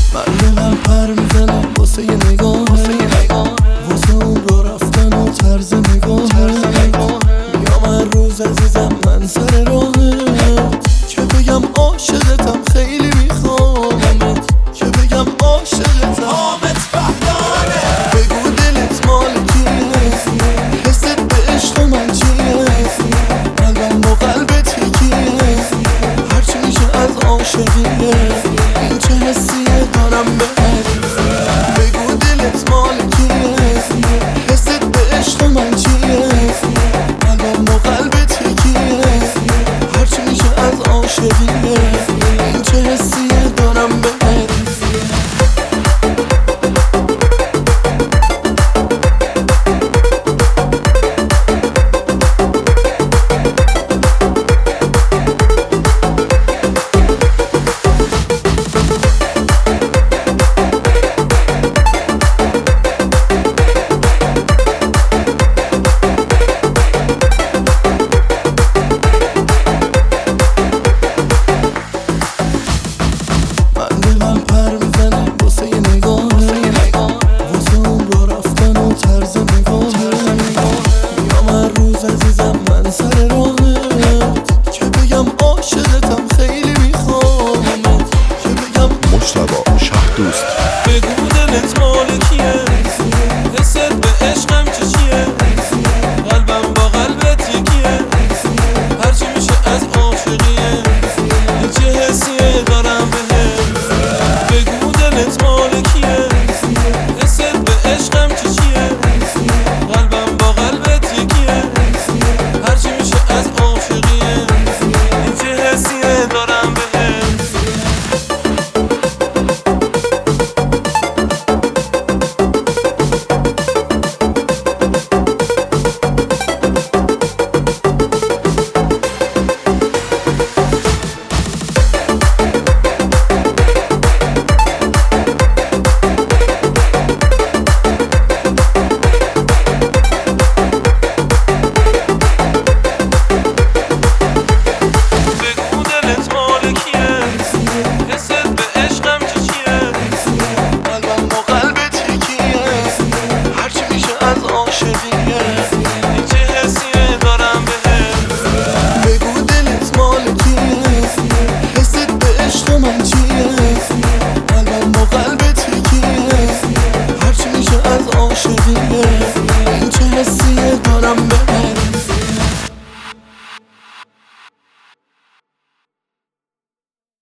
من دلم پر میزنه واسه یه نگاه، واسه اون را رفتن و طرز نگاه. میام هر روز عزیزم من سر راهت، که بگم عاشقتم خیلی میخوامت، که بگم عاشقتم. آمد بهداره بگو دلت مال کیه، حست به عشق من چیه، قلبم با قلبت یکیه، هرچی میشه از عاشقیه. این چه حسیه دارم بهت